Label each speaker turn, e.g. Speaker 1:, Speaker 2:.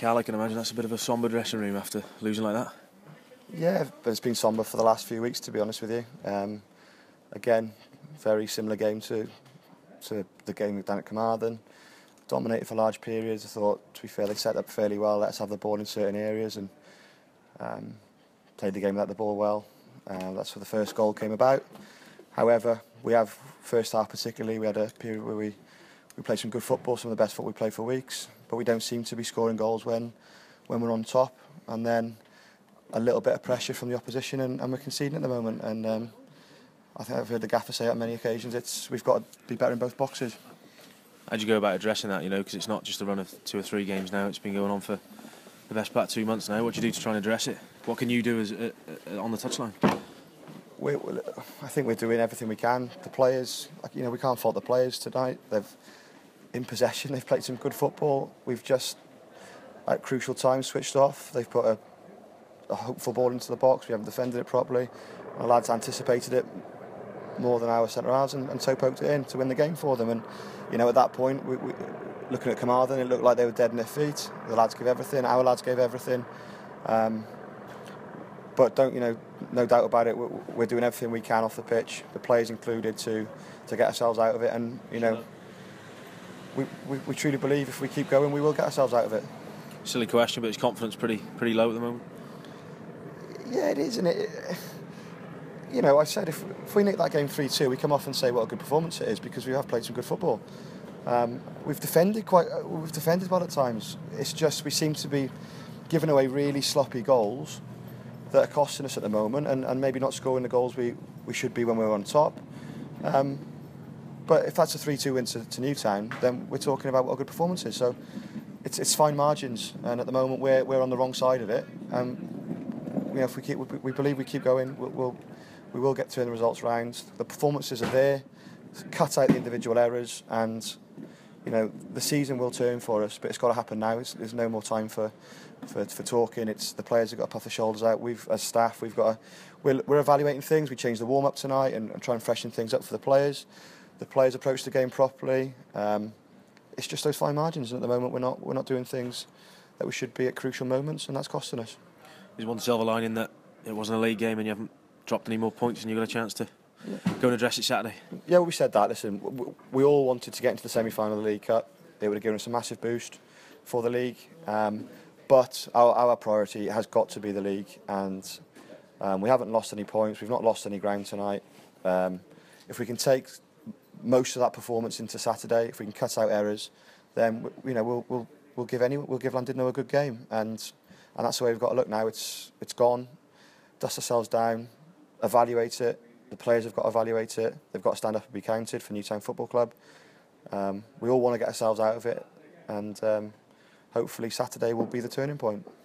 Speaker 1: Cal, I can imagine that's a bit of a sombre dressing room after losing like that.
Speaker 2: Yeah, but it's been sombre for the last few weeks, to be honest with you. Again, very similar game to the game we've done at Carmarthen. Dominated for large periods. I thought, to be fair, they set up fairly well, let us have the ball in certain areas and played the game without the ball well. That's where the first goal came about. However, we have, first half particularly, we had a period where we played some good football, some of the best football we played for weeks, but we don't seem to be scoring goals when we're on top. And then a little bit of pressure from the opposition and we're conceding at the moment. And I think I've heard the gaffer say on many occasions, we've got to be better in both boxes.
Speaker 1: How'd you go about addressing that, because it's not just a run of 2 or 3 games now, it's been going on for the best part of 2 months now. What do you do to try and address it? What can you do as on the touchline?
Speaker 2: I think we're doing everything we can. The players, we can't fault the players tonight. In possession, they've played some good football. We've just, at crucial times, switched off. They've put a hopeful ball into the box. We haven't defended it properly. Our lads anticipated it more than our centre-halves and toe poked it in to win the game for them. And at that point, we looking at Carmarthen, it looked like they were dead in their feet. The lads gave everything. Our lads gave everything. But no doubt about it, we're doing everything we can off the pitch, the players included, to get ourselves out of it. And we truly believe if we keep going, we will get ourselves out of it.
Speaker 1: Silly question, but is confidence pretty low at the moment?
Speaker 2: Yeah, it is, isn't it? I said if we nick that game 3-2, we come off and say what a good performance it is because we have played some good football. We've defended well at times. It's just we seem to be giving away really sloppy goals that are costing us at the moment, and maybe not scoring the goals we should be when we're on top. But if that's a 3-2 win to Newtown, then we're talking about what a good performance is. So it's fine margins, and at the moment we're on the wrong side of it. If we believe we keep going, we will get turn the results round. The performances are there. Cut out the individual errors, and the season will turn for us. But it's got to happen now. There's no more time for talking. It's the players have got to puff their shoulders out. As staff, we're evaluating things. We changed the warm up tonight and try and freshen things up for the players. The players approach the game properly. It's just those fine margins, and at the moment we're not doing things that we should be at crucial moments, and that's costing us.
Speaker 1: There's one silver lining that it wasn't a league game and you haven't dropped any more points and you've got a chance to go and address it Saturday.
Speaker 2: Yeah, we said that. Listen, we all wanted to get into the semi-final of the League Cup. It would have given us a massive boost for the league. But our priority has got to be the league, and we haven't lost any points. We've not lost any ground tonight. If we can take most of that performance into Saturday, if we can cut out errors, then we'll give Llandudno a good game, and that's the way we've got to look now. It's gone. Dust ourselves down, evaluate it. The players have got to evaluate it. They've got to stand up and be counted for Newtown Football Club. We all want to get ourselves out of it, and hopefully Saturday will be the turning point.